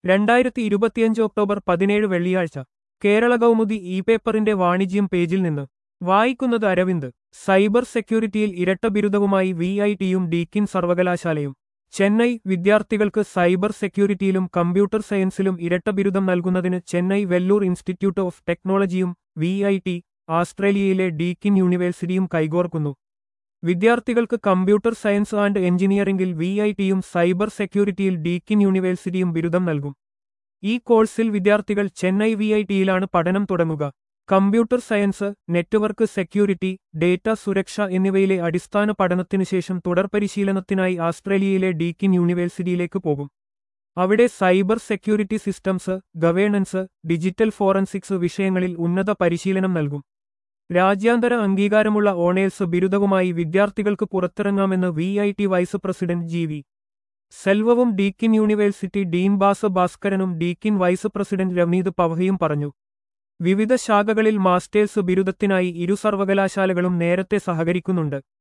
2025 October 17 വെള്ളിയാഴ്ച Kerala Kaumudi E പേപ്പറിന്റെ വാണിജ്യം പേജിൽ നിന്ന് വായിക്കുന്നത് അരവിന്ദ്. സൈബർ സെക്യൂരിറ്റിയിൽ ഇരട്ട ബിരുദവുമായി VITയും ഡീക്കിൻ സർവകലാശാലയും. ചെന്നൈ വിദ്യാർത്ഥികൾക്ക് സൈബർ സെക്യൂരിറ്റിയിലും കമ്പ്യൂട്ടർ സയൻസിലും ഇരട്ട ബിരുദം നൽകുന്നതിന് ചെന്നൈ വെല്ലൂർ ഇൻസ്റ്റിറ്റ്യൂട്ട് ഓഫ് ടെക്നോളജിയും VIT, ആസ്ട്രേലിയയിലെ ഡീക്കിൻ യൂണിവേഴ്സിറ്റിയും കൈകോർക്കുന്നു. വിദ്യാർത്ഥികൾക്ക് കമ്പ്യൂട്ടർ സയൻസ് ആൻഡ് എഞ്ചിനീയറിംഗിൽ VITയും സൈബർ സെക്യൂരിറ്റിയിൽ ഡീക്കിൻ യൂണിവേഴ്സിറ്റിയും ബിരുദം നൽകും. ഈ കോഴ്സിൽ വിദ്യാർത്ഥികൾ ചെന്നൈ VITയിലാണ് പഠനം തുടങ്ങുക. Computer science, network security, data സുരക്ഷ എന്നിവയിലെ അടിസ്ഥാന പഠനത്തിനുശേഷം തുടർപരിശീലനത്തിനായി ആസ്ട്രേലിയയിലെ ഡീക്കിൻ യൂണിവേഴ്സിറ്റിയിലേക്ക് പോകും. അവിടെ cyber security systems, governance, digital forensics വിഷയങ്ങളിൽ ഉന്നത പരിശീലനം നൽകും. രാജ്യാന്തര അംഗീകാരമുള്ള ഓണേഴ്സ് ബിരുദവുമായി വിദ്യാർത്ഥികൾക്ക് പുറത്തിറങ്ങാമെന്ന് VIT വൈസ് പ്രസിഡന്റ് GV സെൽവവും ഡീക്കിൻ യൂണിവേഴ്സിറ്റി ഡീൻ ഭാസ്കരനും ഡീക്കിൻ വൈസ് പ്രസിഡന്റ് രവ്നീത് പവഹയും പറഞ്ഞു. വിവിധ ശാഖകളിൽ മാസ്റ്റേഴ്സ് ബിരുദത്തിനായി ഇരു സർവകലാശാലകളും നേരത്തെ സഹകരിക്കുന്നുണ്ട്.